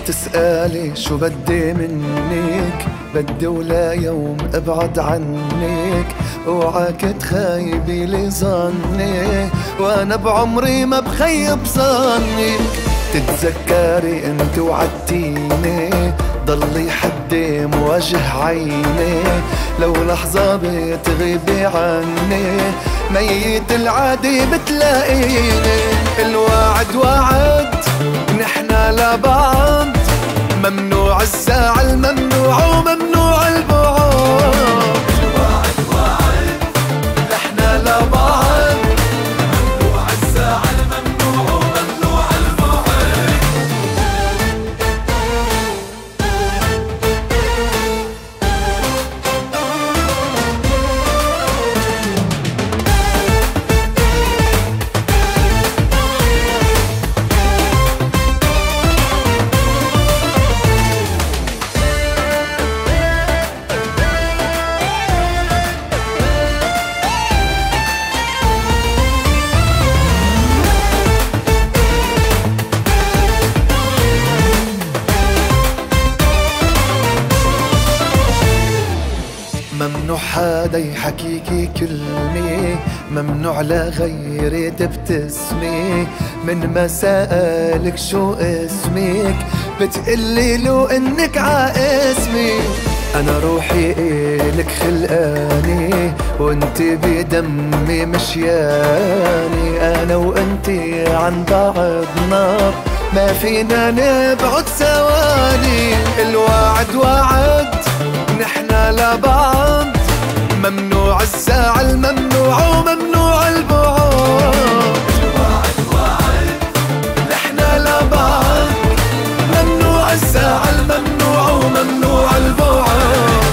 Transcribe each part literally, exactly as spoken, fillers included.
تسألي شو بدي منك، بدي ولا يوم ابعد عنك، اوعاك تخيبي لي ظني، وانا بعمري ما بخيب ظنك. تتذكري انت وعدتيني ضلي حدي مواجه عيني، لو لحظة بتغيبي عني ميت العادي بتلاقيني. الوعد وعد نحنا لبعض، ممنوع الزعل ممنوع وممنوع البعد. الوعد وعد نحنا لبعض، ممنوع الزعل ممنوع وممنوع البعد. ممنوع حدا يحكيكي كلمة، ممنوع لغيري تبتسمي، من ما سألك شو اسمك بتقلي له انك عاسمي. انا روحي إلك خلقاني وانت بدمي مشياني، انا وانتي عن بعضنا ما فينا نبعد ثواني. الوعد وعد نحنا لبعض، ممنوع الزعل ممنوع وممنوع البعد. الوعد وعد نحنا لبعض، ممنوع الزعل ممنوع وممنوع البعد.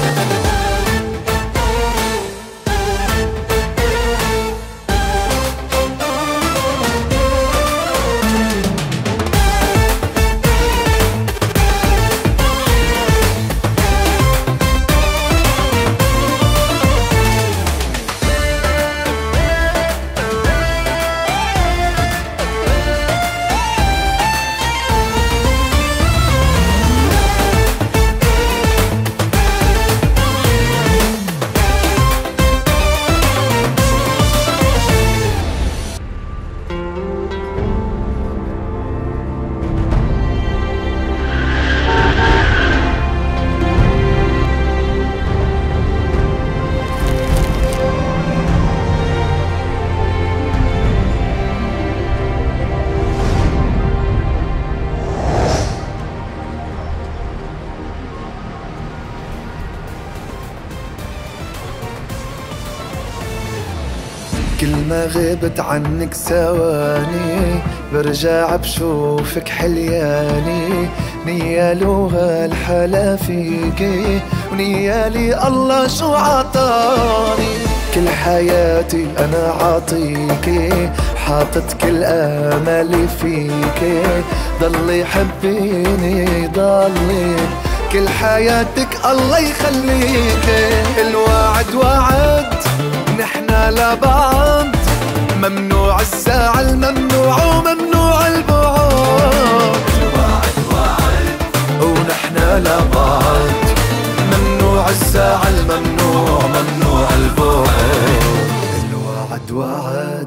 كل ما غبت عنك ثواني برجع بشوفك حلياني، نيالو هالحلا فيكي ونيالي الله شو عطاني. كل حياتي انا عاطيكي، حاطط كل امالي فيكي، ضلي حبيني ضلي كل حياتك الله يخليكي. الوعد وعد نحنا لبعض، ممنوع الزعل ممنوع وممنوع البعد. الوعد وعد ونحنا لبعض، ممنوع الزعل ممنوع ممنوع البعد. الوعد وعد